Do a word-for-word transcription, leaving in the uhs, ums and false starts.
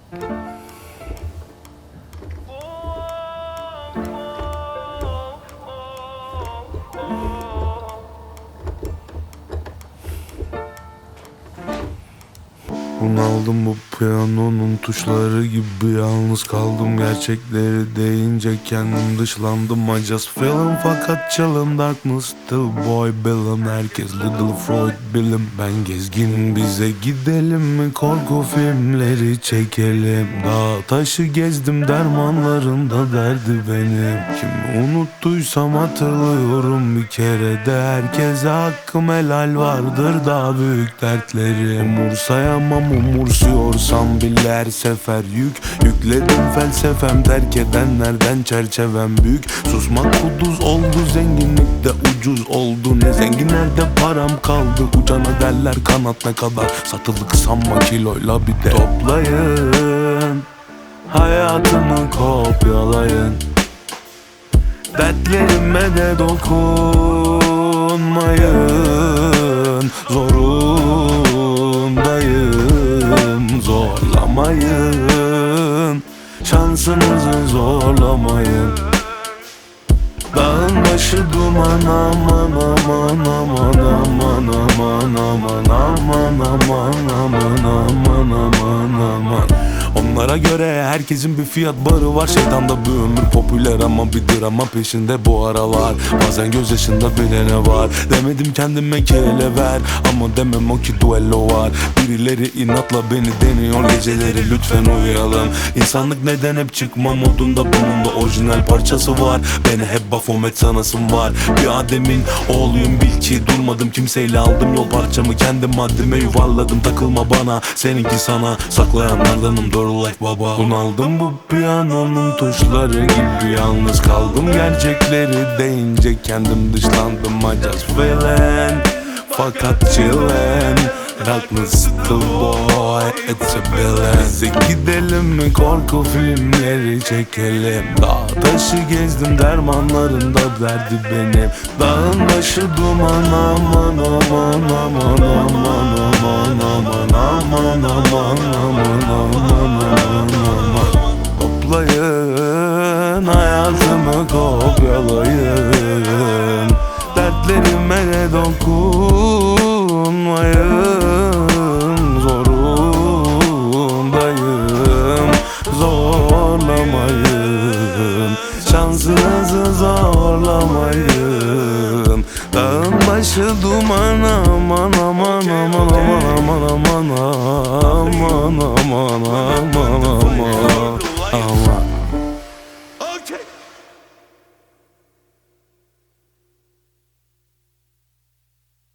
Bunaldım bu piyanonun tuşları gibi, yalnız kaldım gerçekleri deyince kendim dışlandım. I just feeling fakat çalım darkness still boy bilim. Herkes Little Freud bilim, ben gezgin. Bize gidelim mi korku filmleri çekelim. Dağ taşı gezdim, dermanlarında derdi benim. Kimi unuttuysam hatırlıyorum bir kere de. Herkese hakkım helal vardır daha büyük dertlerim. Umursayamam umursuyorsam bile her sefer yük yükledim felsefem, terk edenlerden çerçevem büyük. Susmak kuduz oldu, zenginlik de ucuz oldu. Ne zenginlerde param kaldı, ucana derler kanat ne kadar satılık sanma kiloyla bir de. Toplayın hayatımı, kopyalayın, dertlerime de dokunmayın. Zorundayım, zorlamayın, şansınızı zorlamayın. Dağın başı duman, aman aman aman aman aman aman aman aman aman aman aman aman. Onlara göre herkesin bir fiyat barı var. Şeytanda bir ömür popüler ama bir drama peşinde bu aralar. Bazen gözyaşında bile ne var. Demedim kendime ki ele ver, ama demem o ki duello var. Birileri inatla beni deniyor geceleri, lütfen uyuyalım. İnsanlık neden hep çıkma modunda, bunun da orijinal parçası var. Beni hep Baphomet sanasım var. Bir Adem'in oğluyum bil ki, durmadım kimseyle, aldım yol parçamı kendi maddeme yuvarladım. Takılma bana, seninki sana, saklayanlardanım doğru like baba. Bunaldım bu piyanonun tuşları gibi, yalnız kaldım gerçekleri deyince kendim dışlandım. I just feeling fakat chillin', darkness still boy, it's a villain. Bize gidelim mi korku filmleri çekelim. Dağ taşı gezdim, dermanlarında derdi benim. Dağın başı duman, aman aman aman aman aman aman aman aman aman aman aman. Toplayın hayatımı, kopyalayın, dertlerime de dokunmayın. Zorundayım, zorlamayın, şansınızı zorlamayın. Dağın başı duman, aman aman aman aman aman aman aman aman aman.